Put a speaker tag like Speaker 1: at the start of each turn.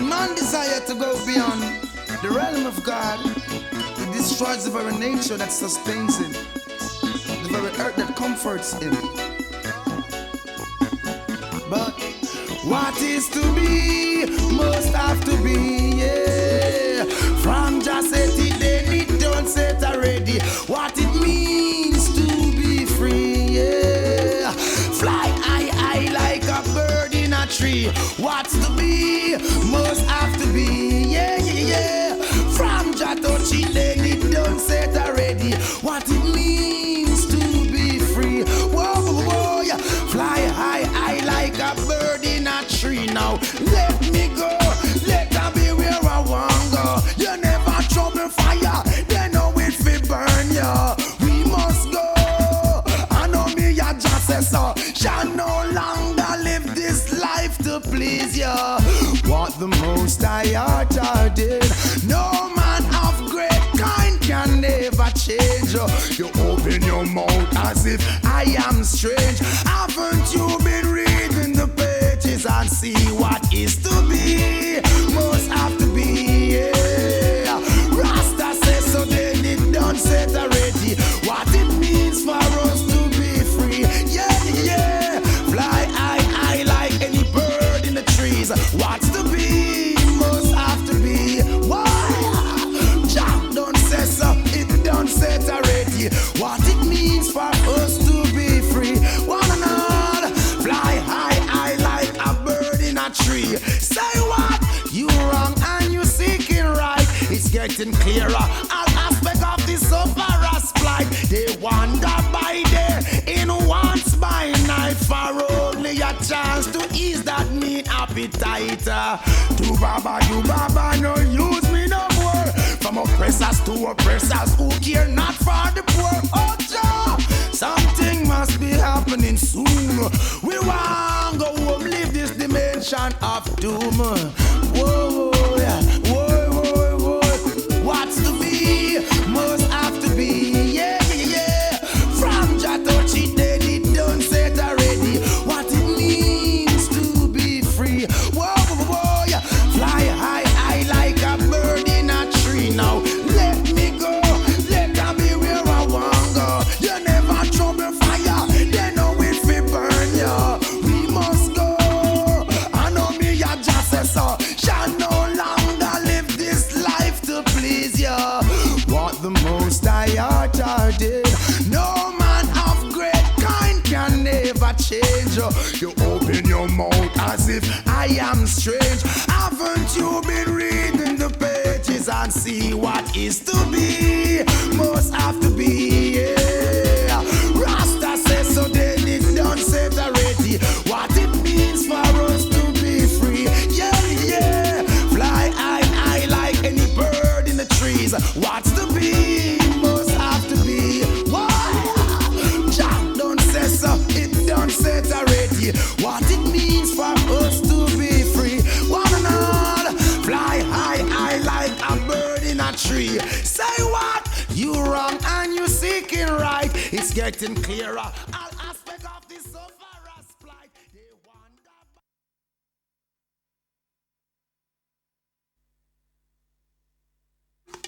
Speaker 1: Man desire to go beyond the realm of God. It destroys the very nature that sustains him, the very earth that comforts him. But what is to be must have to be, yeah. From just set it, then it don't set already. What it means to be free, yeah. Fly high like a bird in a tree. What's to be must have to be, yeah, yeah, yeah. From just touch it, then it don't set already. What it means to be free, whoa, whoa, whoa, yeah. Fly high like a bird in a tree. Now let me go, let me be where I want go. You never trouble fire, they know it fi burn ya. We must go, I know me I just say so. Shall no longer live this life to please ya. What the Most High Art did, no man of great kind can never change. You open your mouth as if I am strange. Haven't you been reading the pages and see what is to be? Must have to be, yeah. Rasta says so, then it done set already. What it means for us to be free, yeah, yeah. Fly high like any bird in the trees. What's to be must have to be. Why? Jack done say so, it done set already. What it means for us to be free, one and all. Fly high like a bird in a tree. Say what? You wrong and you seeking right. It's getting clearer. All aspect of the sufferer's plight. They wander by day in once by night for only a chance to ease that mean appetite. Do Baba, no use me no more. From oppressors to oppressors who care not for the poor. Oh, Jah, something must be happening soon. We want go home, leave this dimension of doom. Whoa, yeah, whoa, whoa, whoa. What's to be must have to be, yeah, yeah, yeah. From Jah touch it, then it done set already. What it means to be free, whoa, whoa, whoa, yeah. Fly high like a bird in a tree. Now let me go, let me be where I want go. You never trouble fire, they know it fi burn ya. We must go, I know me I just say so. Shall no longer live this life to please ya. What the Most High Art did, no man of great kind can never change. You open your mouth as if I am strange. Haven't you been reading the pages and see what is to be? Must have to be, yeah. Rasta says so, then it done set already. What it means for us to be free, yeah, yeah. Fly high like any bird in the trees. What's to be must have to be. Why? Jack done say so, it done set already. What it means for us to be free, one and all. Fly high like a bird in a tree. Say what? You wrong and you seeking right. It's getting clearer.